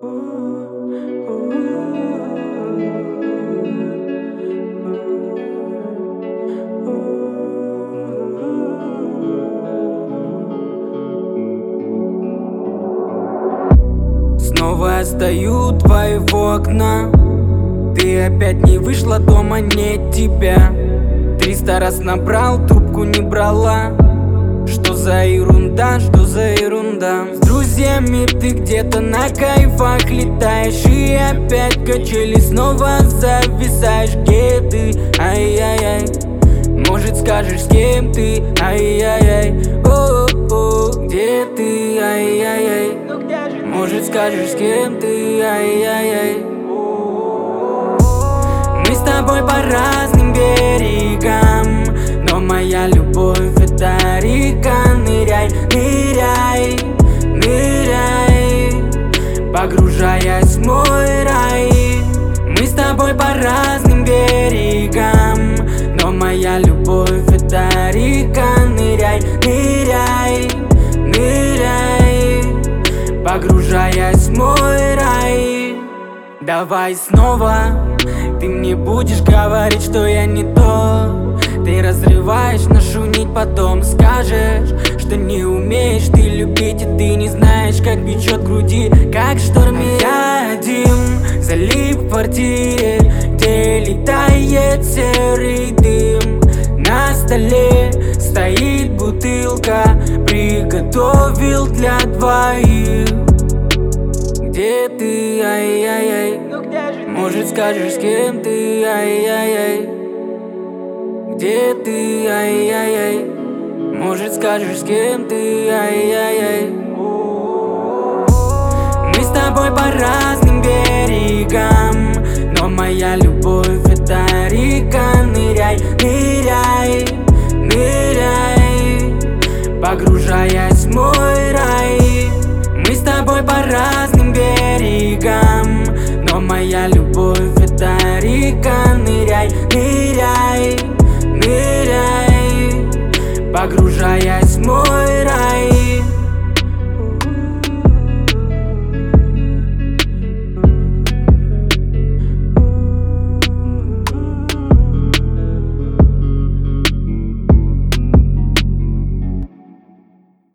Снова я стою у твоего окна. Ты опять не вышла, дома нет тебя. 300 раз набрал, трубку не брала. Что за ерунда, что за ерунда? С друзьями ты где-то на кайфах летаешь, и опять качели, снова зависаешь. Где ты? Ай-яй-яй. Может скажешь, с кем ты? Ай-яй-яй. О-о-о. Где ты? Ай-яй-яй. Может скажешь, с кем ты? Ай-яй-яй. Мы с тобой по разным берегам, но моя любовь — это река. Ныряй, ныряй, ныряй, погружаясь в мой рай. Мы с тобой по разным берегам, но моя любовь — это река. Ныряй, ныряй, ныряй, погружаясь в мой рай. Давай снова. Ты мне будешь говорить, что я не то. Ты разрываешь, нашумить, потом скажешь, что не умеешь ты любить, и ты не знаешь, как бьет в груди, как шторм. Я один, залип в квартире, где летает серый дым. На столе стоит бутылка, приготовил для двоих. Где ты? Ай-яй-яй. Может скажешь, с кем ты? Ай-яй-яй. Где ты? Ай-яй-яй. Может скажешь, с кем ты? Ай-яй-яй. Мы с тобой по разным берегам, но моя любовь — это река. Ныряй, ныряй, ныряй, погружаясь в мой рай. Мы с тобой по разным берегам, но моя любовь — это река. Ныряй, ныряй, ныряй, погружаясь